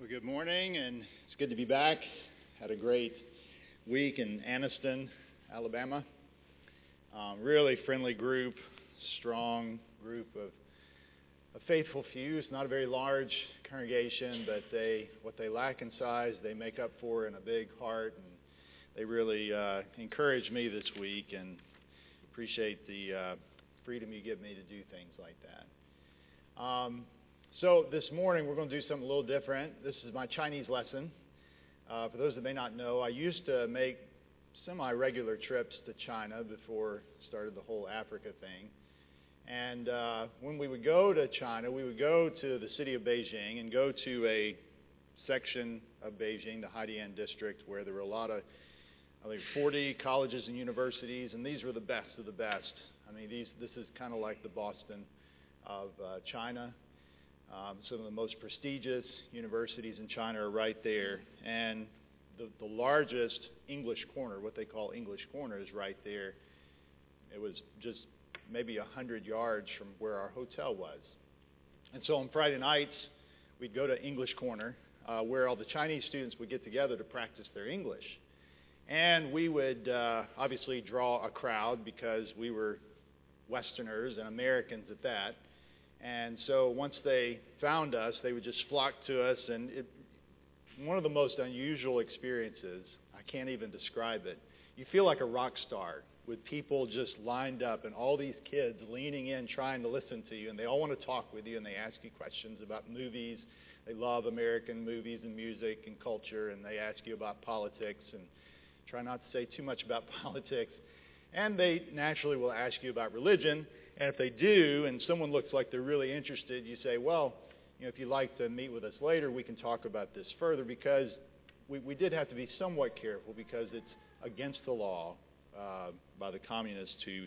Well, good morning, and it's good to be back. Had a great week in Anniston, Alabama. Really friendly group, strong group of a faithful few. It's not a very large congregation, but what they lack in size, they make up for in a big heart, and they really encouraged me this week, and appreciate the freedom you give me to do things like that. So this morning we're going to do something a little different. This is my Chinese lesson. For those that may not know, I used to make semi-regular trips to China before I started the whole Africa thing. And when we would go to China, we would go to the city of Beijing and go to a section of Beijing, the Haidian district, where there were a lot of, I think, 40 colleges and universities, and these were the best of the best. I mean, this is kind of like the Boston of China. Some of the most prestigious universities in China are right there. And the largest English corner, what they call English corner, is right there. It was just maybe 100 yards from where our hotel was. And so on Friday nights, we'd go to English corner, where all the Chinese students would get together to practice their English. And we would obviously draw a crowd because we were Westerners and Americans at that. And so once they found us, they would just flock to us, and one of the most unusual experiences, I can't even describe it. You feel like a rock star with people just lined up and all these kids leaning in trying to listen to you, and they all want to talk with you, and they ask you questions about movies. They love American movies and music and culture, and they ask you about politics, and try not to say too much about politics. And they naturally will ask you about religion. And if they do, and someone looks like they're really interested, you say, well, if you'd like to meet with us later, we can talk about this further, because we did have to be somewhat careful because it's against the law by the communists to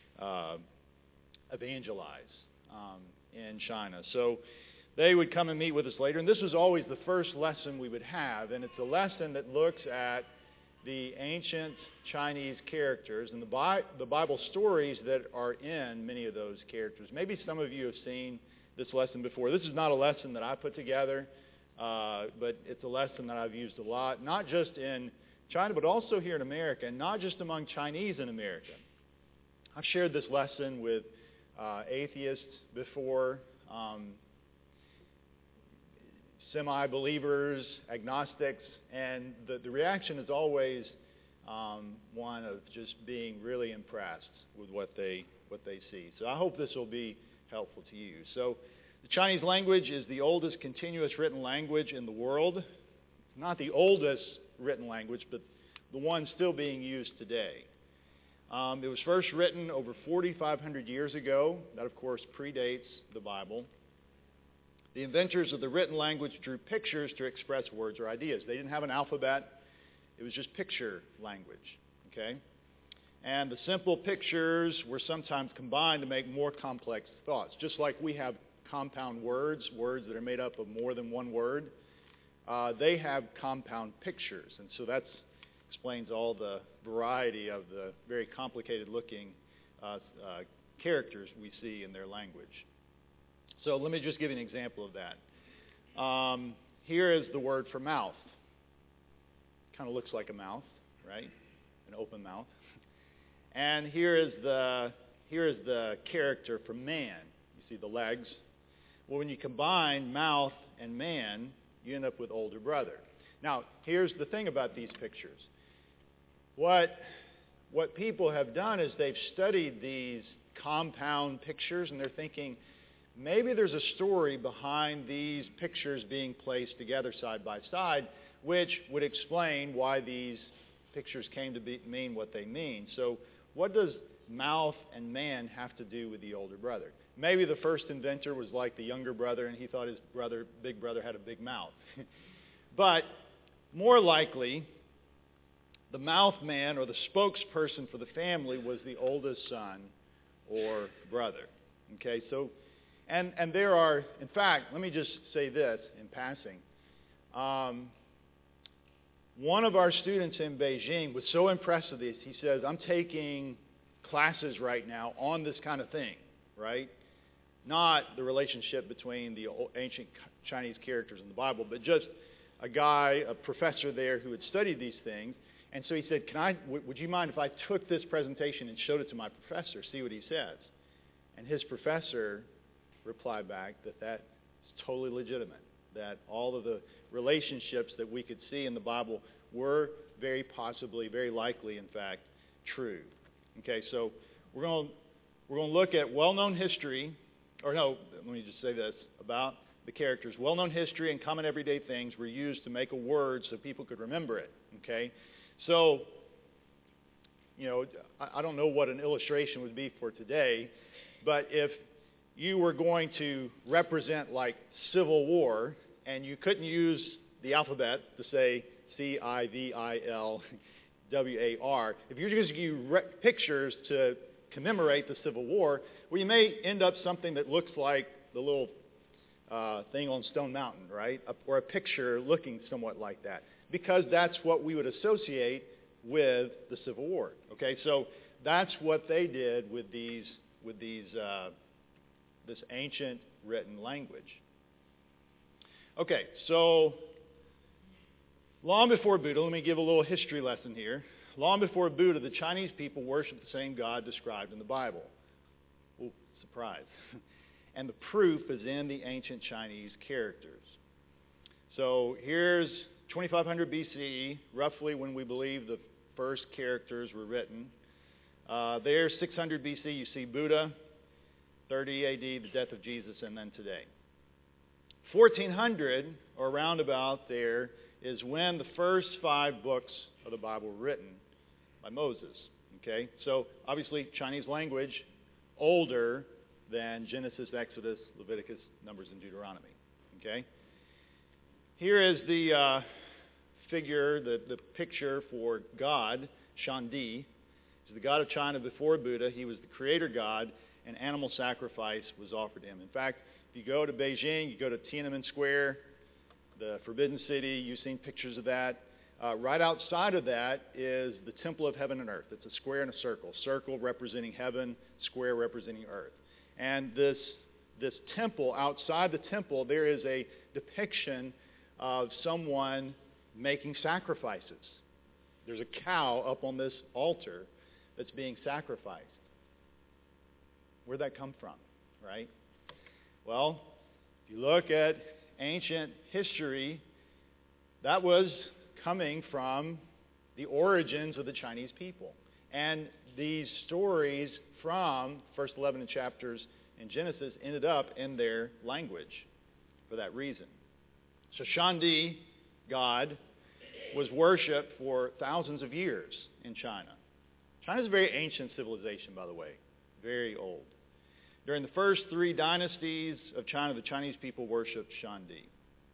evangelize in China. So they would come and meet with us later, and this was always the first lesson we would have, and it's a lesson that looks at the ancient Chinese characters and the Bible stories that are in many of those characters. Maybe some of you have seen this lesson before. This is not a lesson that I put together, but it's a lesson that I've used a lot, not just in China, but also here in America, and not just among Chinese in America. I've shared this lesson with atheists before, semi-believers, agnostics, and the reaction is always one of just being really impressed with what they see. So I hope this will be helpful to you. So the Chinese language is the oldest continuous written language in the world. Not the oldest written language, but the one still being used today. It was first written over 4,500 years ago. That, of course, predates the Bible. The inventors of the written language drew pictures to express words or ideas. They didn't have an alphabet. It was just picture language, okay? And the simple pictures were sometimes combined to make more complex thoughts. Just like we have compound words that are made up of more than one word, they have compound pictures. And so that explains all the variety of the very complicated-looking characters we see in their language. So let me just give you an example of that. Here is the word for mouth. Kind of looks like a mouth, right? An open mouth. And here is the character for man. You see the legs. Well, when you combine mouth and man, you end up with older brother. Now, here's the thing about these pictures. What people have done is they've studied these compound pictures, and they're thinking, maybe there's a story behind these pictures being placed together side by side, which would explain why these pictures came to mean what they mean. So what does mouth and man have to do with the older brother? Maybe the first inventor was like the younger brother, and he thought his big brother had a big mouth. But more likely, the mouth man or the spokesperson for the family was the oldest son or brother. Okay, so And there are, in fact, let me just say this in passing. One of our students in Beijing was so impressed with this, he says, I'm taking classes right now on this kind of thing, right? not the relationship between the ancient Chinese characters in the Bible, but just a guy, a professor there who had studied these things. And so he said, would you mind if I took this presentation and showed it to my professor, see what he says? And his professor replied back that is totally legitimate, that all of the relationships that we could see in the Bible were very possibly, very likely, in fact, true. Okay, so we're going to look at well-known history, or no, let me just say this, about the characters. Well-known history and common everyday things were used to make a word so people could remember it. Okay, so, I don't know what an illustration would be for today, but if you were going to represent like Civil War and you couldn't use the alphabet to say CIVILWAR, if you're just using pictures to commemorate the Civil War, well, you may end up something that looks like the little thing on Stone Mountain, right? Or a picture looking somewhat like that, because that's what we would associate with the Civil War. Okay, so that's what they did with this ancient written language. Okay, so long before Buddha, let me give a little history lesson here. Long before Buddha, the Chinese people worshiped the same God described in the Bible. Ooh, surprise. And the proof is in the ancient Chinese characters. So here's 2500 BCE, roughly when we believe the first characters were written. There, 600 BC, you see Buddha. 30 AD, the death of Jesus, and then today. 1400, or around about there, is when the first 5 books of the Bible were written by Moses. Okay, so obviously Chinese language, older than Genesis, Exodus, Leviticus, Numbers, and Deuteronomy. Okay, here is the figure, the picture for God, Shangdi. He's the god of China before Buddha. He was the creator god, and animal sacrifice was offered to him. In fact, if you go to Beijing, you go to Tiananmen Square, the Forbidden City, you've seen pictures of that. Right outside of that is the Temple of Heaven and Earth. It's a square and a circle. Circle representing heaven, square representing earth. And this temple, outside the temple, there is a depiction of someone making sacrifices. There's a cow up on this altar that's being sacrificed. Where'd that come from, right? Well, if you look at ancient history, that was coming from the origins of the Chinese people. And these stories from first 11 chapters in Genesis ended up in their language for that reason. So Shangdi, God, was worshipped for thousands of years in China. China is a very ancient civilization, by the way, very old. During the first 3 dynasties of China, the Chinese people worshipped Shangdi.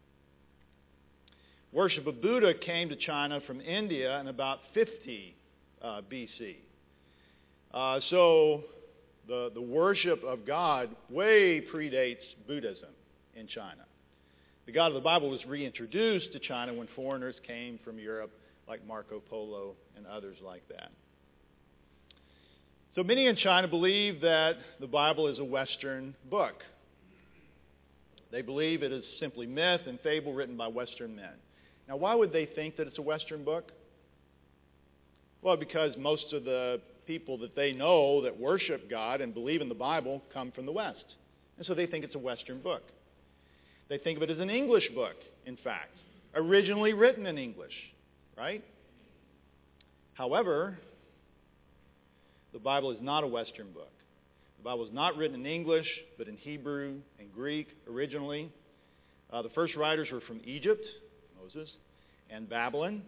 Worship of Buddha came to China from India in about 50 BC. So the worship of God way predates Buddhism in China. The God of the Bible was reintroduced to China when foreigners came from Europe, like Marco Polo and others like that. So many in China believe that the Bible is a Western book. They believe it is simply myth and fable written by Western men. Now, why would they think that it's a Western book? Well, because most of the people that they know that worship God and believe in the Bible come from the West. And so they think it's a Western book. They think of it as an English book, in fact, originally written in English, right? However, the Bible is not a Western book. The Bible is not written in English, but in Hebrew and Greek originally. The first writers were from Egypt, Moses, and Babylon.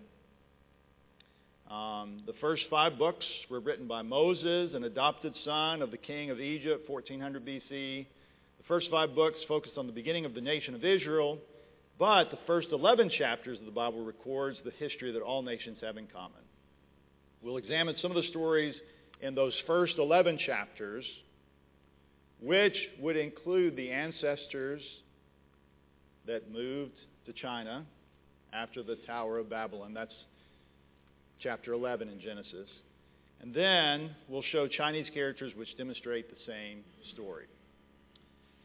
The first 5 books were written by Moses, an adopted son of the king of Egypt, 1400 BC. The first 5 books focused on the beginning of the nation of Israel, but the first 11 chapters of the Bible records the history that all nations have in common. We'll examine some of the stories in those first 11 chapters, which would include the ancestors that moved to China after the Tower of Babylon. That's chapter 11 in Genesis. And then we'll show Chinese characters which demonstrate the same story.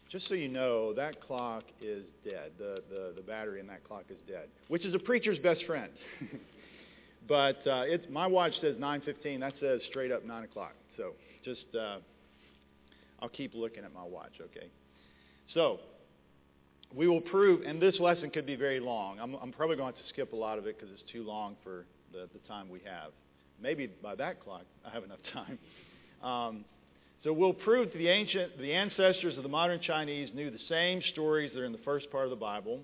just so you know, that clock is dead. The battery in that clock is dead, which is a preacher's best friend. But my watch says 9:15. That says straight up 9 o'clock. So just, I'll keep looking at my watch, okay? So, we will prove, and this lesson could be very long. I'm probably going to have to skip a lot of it because it's too long for the time we have. Maybe by that clock, I have enough time. So we'll prove that the ancestors of the modern Chinese knew the same stories that are in the first part of the Bible.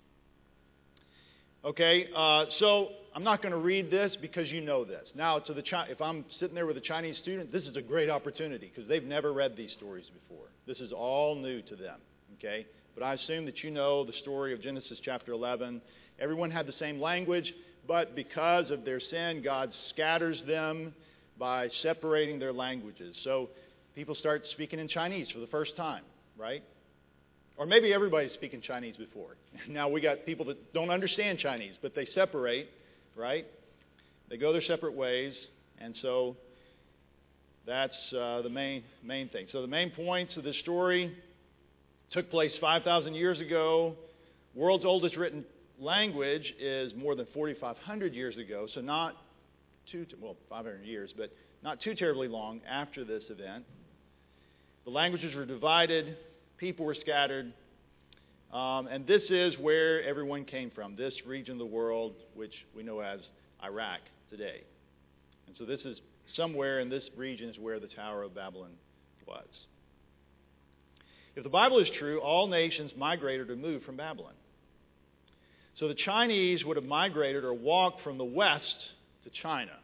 Okay, so I'm not going to read this because you know this. Now, if I'm sitting there with a Chinese student, this is a great opportunity because they've never read these stories before. This is all new to them. Okay, but I assume that you know the story of Genesis chapter 11. Everyone had the same language, but because of their sin, God scatters them by separating their languages. So people start speaking in Chinese for the first time, right? Or maybe everybody's speaking Chinese before. Now we got people that don't understand Chinese, but they separate, right? They go their separate ways, and so that's the main thing. So the main points of this story took place 5,000 years ago. World's oldest written language is more than 4,500 years ago, so not 500 years, but not too terribly long after this event. The languages were divided, people were scattered, and this is where everyone came from, this region of the world, which we know as Iraq today. And so this is somewhere in this region is where the Tower of Babylon was. If the Bible is true, all nations migrated or moved from Babylon. So the Chinese would have migrated or walked from the west to China.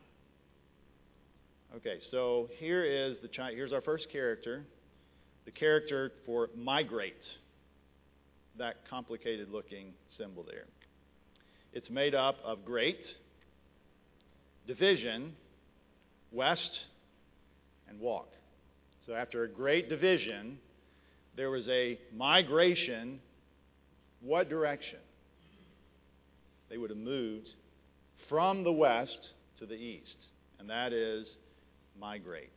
Okay, so here's our first character, the character for migrate, that complicated looking symbol there. It's made up of great, division, west, and walk. So after a great division, there was a migration. What direction? They would have moved from the west to the east, and that is migrate.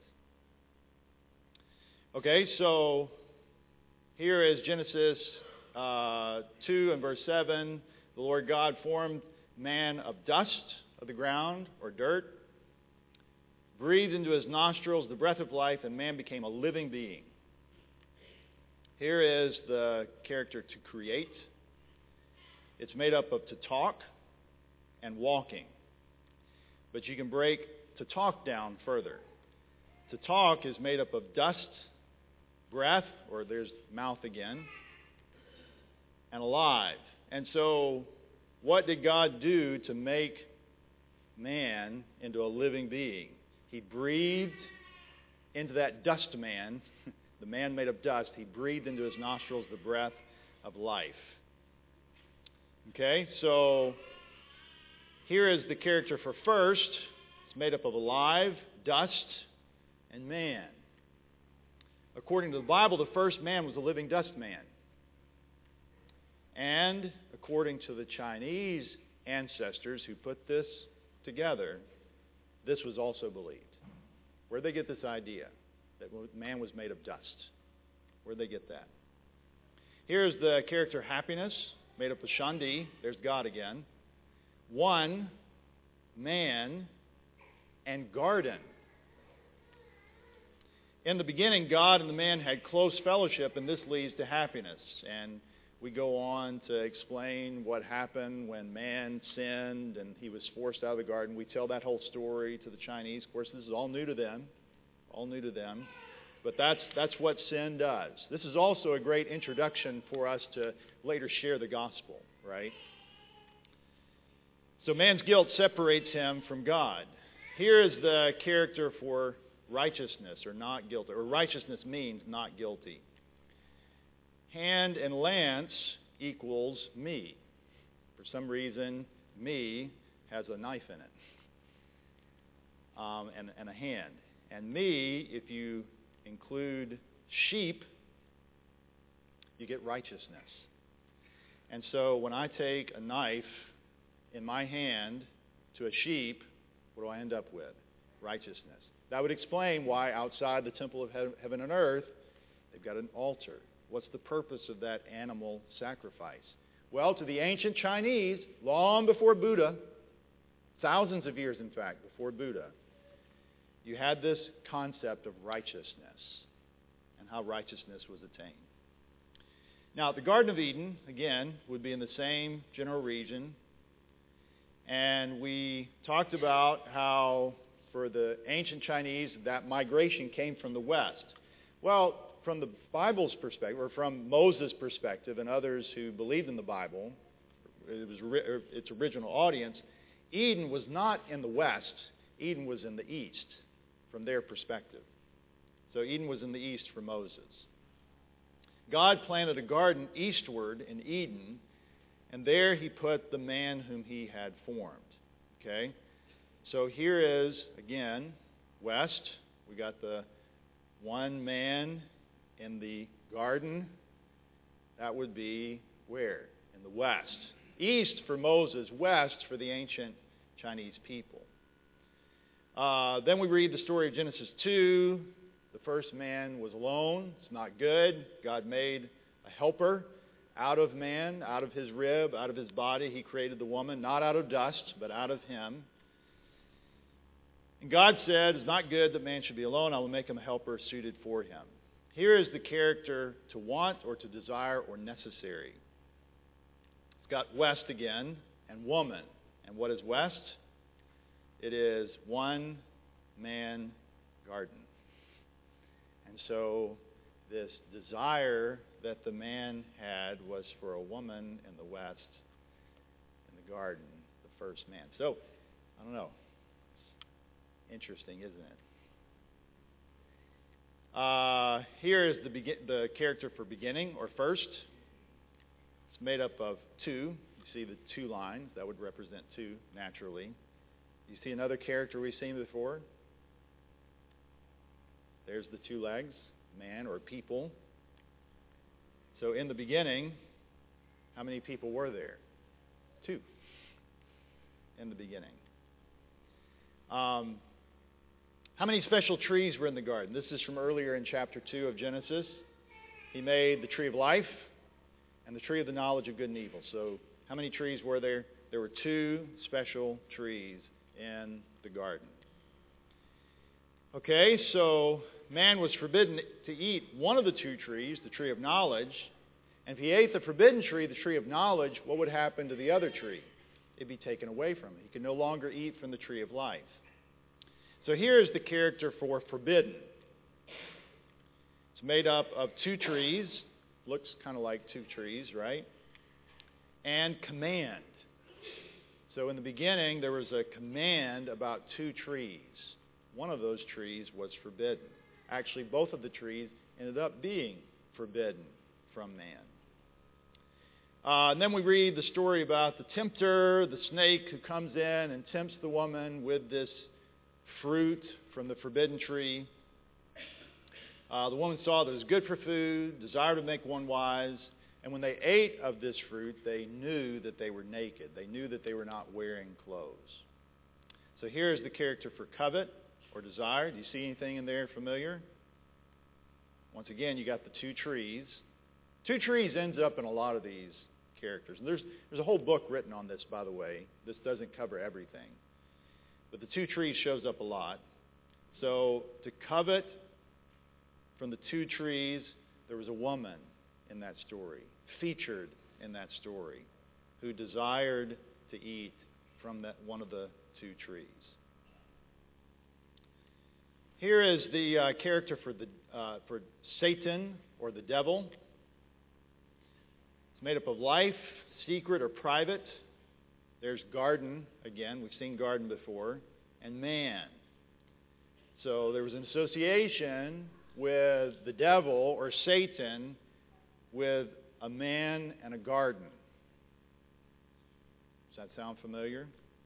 Okay, so here is Genesis 2 and verse 7. The Lord God formed man of dust of the ground, or dirt, breathed into his nostrils the breath of life, and man became a living being. Here is the character to create. It's made up of to talk and walking. But you can break to talk down further. To talk is made up of dust, breath, or there's mouth again, and alive. And so, what did God do to make man into a living being? He breathed into that dust man, the man made of dust, he breathed into his nostrils the breath of life. Okay, so here is the character for first. It's made up of alive, dust, and man. According to the Bible, the first man was a living dust man. And according to the Chinese ancestors who put this together, this was also believed. Where'd they get this idea that man was made of dust? Where'd they get that? Here's the character happiness, made up of Shandi. There's God again. One, man, and garden. In the beginning, God and the man had close fellowship, and this leads to happiness. And we go on to explain what happened when man sinned and he was forced out of the garden. We tell that whole story to the Chinese. Of course, this is all new to them. All new to them. But that's what sin does. This is also a great introduction for us to later share the gospel, right? So man's guilt separates him from God. Here is the character for righteousness, or not guilty. Or righteousness means not guilty. Hand and lance equals me. For some reason, me has a knife in it. And a hand. And me, if you include sheep, you get righteousness. And so when I take a knife in my hand to a sheep, what do I end up with? Righteousness. That would explain why outside the temple of heaven and earth, they've got an altar What's the purpose of that animal sacrifice? Well, to the ancient Chinese, long before Buddha, thousands of years, in fact, before Buddha, you had this concept of righteousness and how righteousness was attained. Now, the Garden of Eden, again, would be in the same general region. And we talked about how, for the ancient Chinese, that migration came from the west. Well, from the Bible's perspective, or from Moses' perspective, and others who believed in the Bible, its original audience, Eden was not in the west. Eden was in the east, from their perspective. So Eden was in the east for Moses. God planted a garden eastward in Eden, and there he put the man whom he had formed. Okay? So here is, again, west. We got the one man in the garden. That would be where? In the west. East for Moses, west for the ancient Chinese people. Then we read the story of Genesis 2. The first man was alone. It's not good. God made a helper out of man, out of his rib, out of his body. He created the woman, not out of dust, but out of him. And God said, it's not good that man should be alone. I will make him a helper suited for him. Here is the character to want or to desire or necessary. It's got west again and woman. And what is west? It is one man garden. And so this desire that the man had was for a woman in the west, in the garden, the first man. So, I don't know. It's interesting, isn't it? Here is the character for beginning, or first. It's made up of two. You see the two lines. That would represent two, naturally. You see another character we've seen before? There's the two legs, man or people. So in the beginning, how many people were there? Two. In the beginning. How many special trees were in the garden? This is from earlier in chapter 2 of Genesis. He made the tree of life and the tree of the knowledge of good and evil. So how many trees were there? There were two special trees in the garden. Okay, so man was forbidden to eat one of the two trees, the tree of knowledge. And if he ate the forbidden tree, the tree of knowledge, what would happen to the other tree? It'd be taken away from him. He could no longer eat from the tree of life. So here is the character for forbidden. It's made up of two trees. Looks kind of like two trees, right? And command. So in the beginning, there was a command about two trees. One of those trees was forbidden. Actually, both of the trees ended up being forbidden from man. And then we read the story about the tempter, the snake who comes in and tempts the woman with this fruit from the forbidden tree. The woman saw that it was good for food, desired to make one wise, and when they ate of this fruit, they knew that they were naked. They knew that they were not wearing clothes. So here's the character for covet or desire. Do you see anything in there familiar? Once again, you got the two trees. Two trees ends up in a lot of these characters. And there's a whole book written on this, by the way. This doesn't cover everything. But the two trees shows up a lot. So to covet from the two trees, there was a woman in that story, featured in that story, who desired to eat from that one of the two trees. Here is the character for Satan or the devil. It's made up of life, secret or private. There's garden, again, we've seen garden before, and man. So there was an association with the devil or Satan with a man and a garden. Does that sound familiar?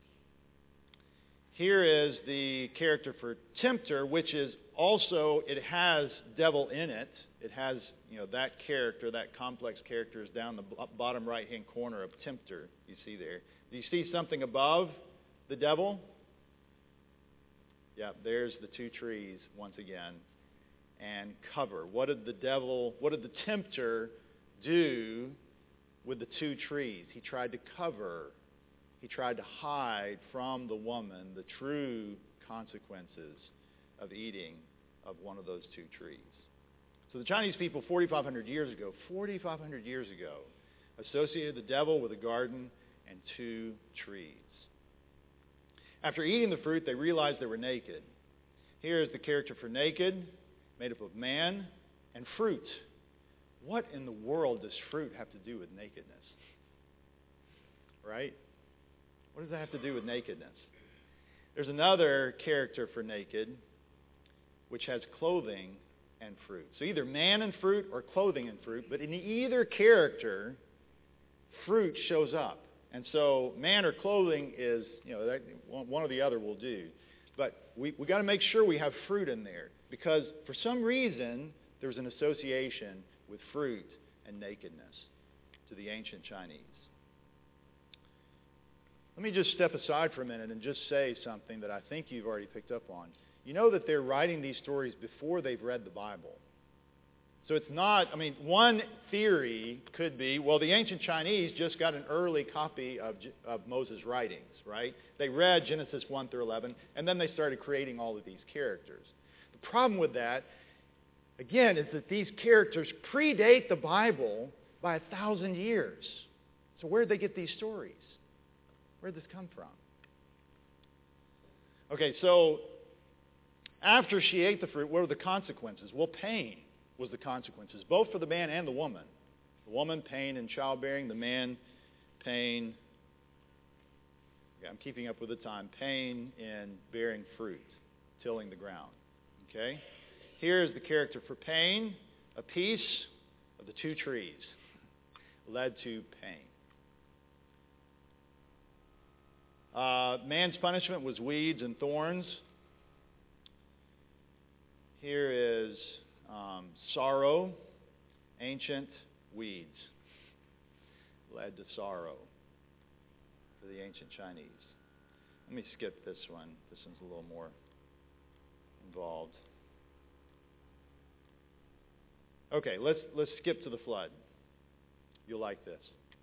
Here is the character for tempter, which is also, it has devil in it. It has, that character, that complex character is down the bottom right-hand corner of tempter, you see there. Do you see something above the devil? Yeah, there's the two trees once again. and cover. What did the tempter do with the two trees? He tried to cover. He tried to hide from the woman the true consequences of eating of one of those two trees. So the Chinese people 4,500 years ago, associated the devil with a garden and two trees. After eating the fruit, they realized they were naked. Here is the character for naked, made up of man and fruit. What in the world does fruit have to do with nakedness? Right? What does that have to do with nakedness? There's another character for naked, which has clothing and fruit. So either man and fruit or clothing and fruit, but in either character, fruit shows up. And so man or clothing is, one or the other will do. But we got to make sure we have fruit in there, because for some reason there's an association with fruit and nakedness to the ancient Chinese. Let me just step aside for a minute and just say something that I think you've already picked up on. You know that they're writing these stories before they've read the Bible. So it's not, one theory could be, well, the ancient Chinese just got an early copy of Moses' writings, right? They read Genesis 1 through 11, and then they started creating all of these characters. The problem with that, again, is that these characters predate the Bible by 1,000 years. So where did they get these stories? Where did this come from? Okay, so after she ate the fruit, what were the consequences? Well, pain was the consequences, both for the man and the woman. The woman, pain in childbearing. The man, pain, I'm keeping up with the time, pain in bearing fruit, tilling the ground. Okay? Here is the character for pain. A piece of the two trees led to pain. Man's punishment was weeds and thorns. Here is sorrow, ancient weeds, led to sorrow for the ancient Chinese. Let me skip this one. This one's a little more involved. Okay, let's skip to the flood. You'll like this.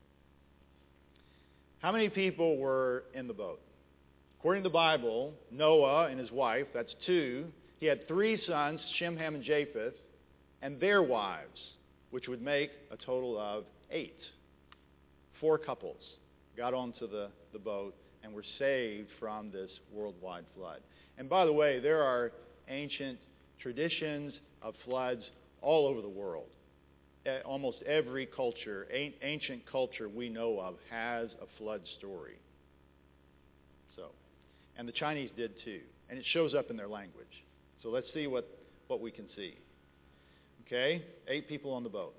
How many people were in the boat? According to the Bible, Noah and his wife, that's two. He had three sons, Shem, Ham, and Japheth, and their wives, which would make a total of 8. 4 couples got onto the boat and were saved from this worldwide flood. And by the way, there are ancient traditions of floods all over the world. Almost every culture, ancient culture we know of, has a flood story. And the Chinese did too. And it shows up in their language. So let's see what we can see. Okay, 8 people on the boat.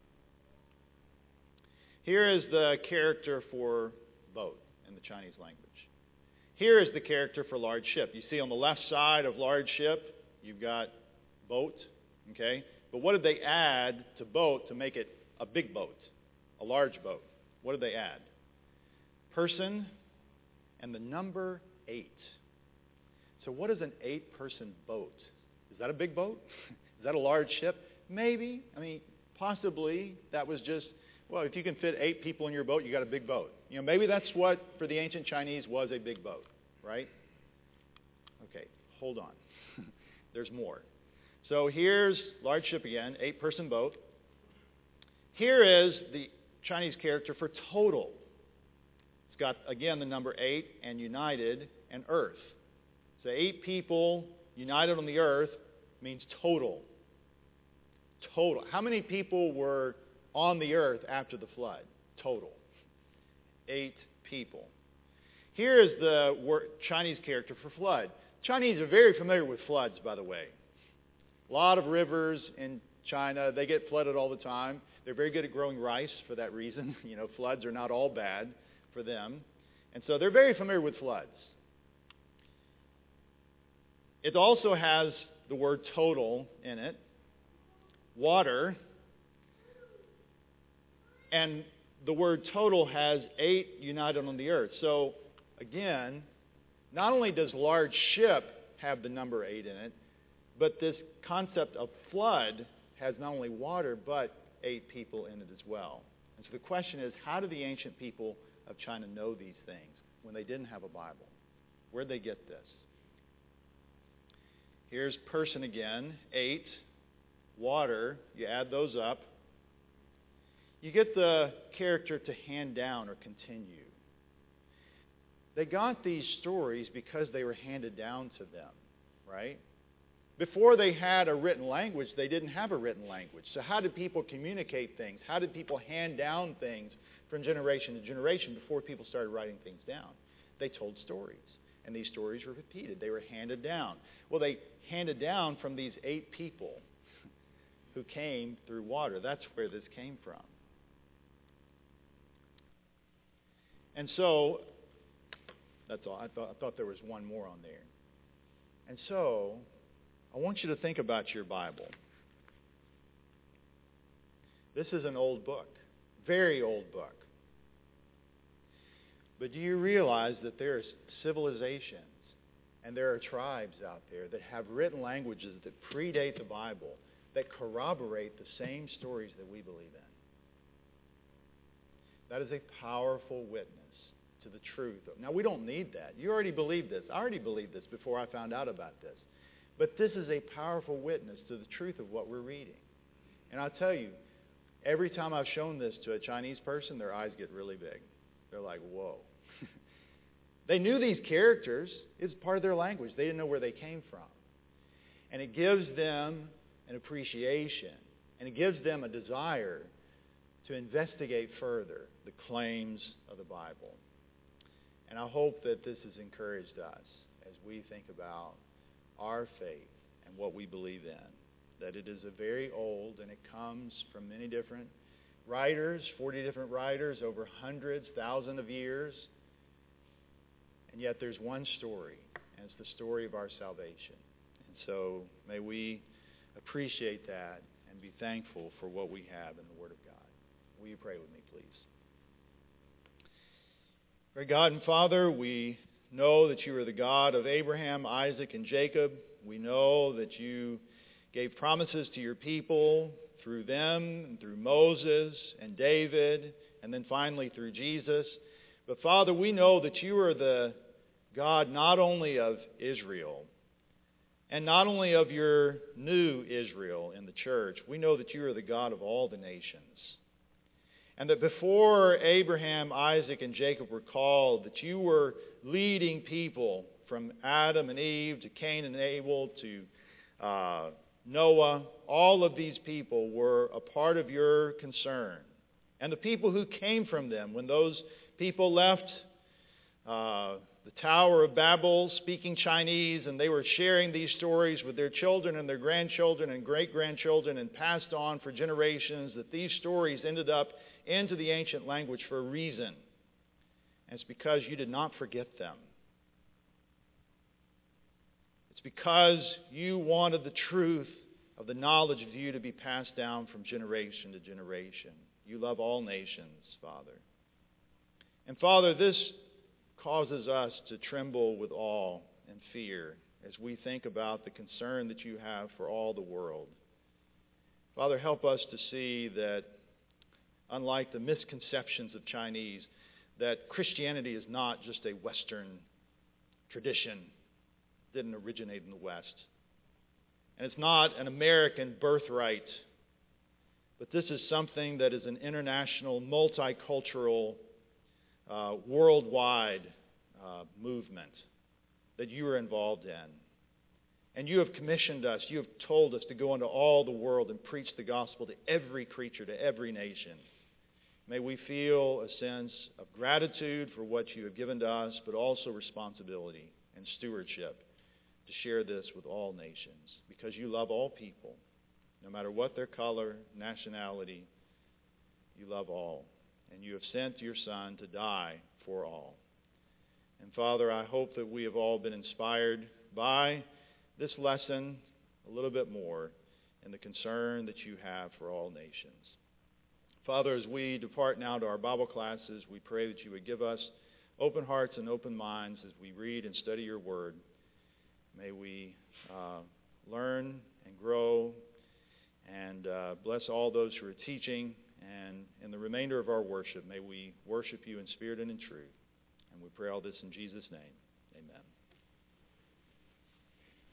Here is the character for boat in the Chinese language. Here is the character for large ship. You see on the left side of large ship, you've got boat. Okay, but what did they add to boat to make it a big boat, a large boat? What did they add? Person and the number 8. So what is an 8-person boat? Is that a big boat? Is that a large ship? Maybe. Possibly that was just, well, if you can fit 8 people in your boat, you got a big boat. Maybe that's what, for the ancient Chinese, was a big boat, right? Okay, hold on. There's more. So here's large ship again, 8-person boat. Here is the Chinese character for total. It's got, again, the number 8 and united and earth. So 8 people united on the earth means total. Total. How many people were on the earth after the flood? Total. 8 people. Here is the Chinese character for flood. Chinese are very familiar with floods, by the way. A lot of rivers in China, they get flooded all the time. They're very good at growing rice for that reason. Floods are not all bad for them. And so they're very familiar with floods. It also has the word total in it, water, and the word total has 8 united on the earth. So, again, not only does large ship have the number 8 in it, But this concept of flood has not only water, but 8 people in it as well. And so the question is, how did the ancient people of China know these things when they didn't have a Bible? Where'd they get this? Here's person again, 8. Water, you add those up. You get the character to hand down or continue. They got these stories because they were handed down to them, right? Before they had a written language, they didn't have a written language. So how did people communicate things? How did people hand down things from generation to generation before people started writing things down? They told stories, and these stories were repeated. They were handed down. Well, they handed down from these 8 people who came through water. That's where this came from. And so, that's all. I thought there was one more on there. And so, I want you to think about your Bible. This is an old book, very old book. But do you realize that there are civilizations and there are tribes out there that have written languages that predate the Bible that corroborate the same stories that we believe in? That is a powerful witness to the truth. Now, we don't need that. You already believe this. I already believed this before I found out about this. But this is a powerful witness to the truth of what we're reading. And I'll tell you, every time I've shown this to a Chinese person, their eyes get really big. They're like, whoa. They knew these characters. It's part of their language. They didn't know where they came from. And it gives them an appreciation, and it gives them a desire to investigate further the claims of the Bible. And I hope that this has encouraged us as we think about our faith and what we believe in. That it is a very old, and it comes from many different writers, 40 different writers over hundreds, thousands of years. And yet there's one story, and it's the story of our salvation. And so may we appreciate that and be thankful for what we have in the Word of God. Will you pray with me, please? Our God and Father, we know that you are the God of Abraham, Isaac, and Jacob. We know that you gave promises to your people through them, and through Moses and David, and then finally through Jesus. But Father, we know that you are the God not only of Israel, and not only of your new Israel in the church. We know that you are the God of all the nations. And that before Abraham, Isaac, and Jacob were called, that you were leading people from Adam and Eve to Cain and Abel to Noah. All of these people were a part of your concern. And the people who came from them, when those people left the Tower of Babel speaking Chinese, and they were sharing these stories with their children and their grandchildren and great-grandchildren and passed on for generations, that these stories ended up into the ancient language for a reason. And it's because you did not forget them. It's because you wanted the truth of the knowledge of you to be passed down from generation to generation. You love all nations, Father. And Father, this causes us to tremble with awe and fear as we think about the concern that you have for all the world. Father, help us to see that, unlike the misconceptions of Chinese, that Christianity is not just a Western tradition. It didn't originate in the West. And it's not an American birthright, but this is something that is an international, multicultural, worldwide movement that you are involved in. And you have commissioned us, you have told us to go into all the world and preach the gospel to every creature, to every nation. May we feel a sense of gratitude for what you have given to us, but also responsibility and stewardship to share this with all nations, because you love all people, no matter what their color, nationality. You love all. And you have sent your Son to die for all. And Father, I hope that we have all been inspired by this lesson a little bit more in the concern that you have for all nations. Father, as we depart now to our Bible classes, we pray that you would give us open hearts and open minds as we read and study your word. May we learn and grow, and bless all those who are teaching. And in the remainder of our worship, may we worship you in spirit and in truth. And we pray all this in Jesus' name. Amen.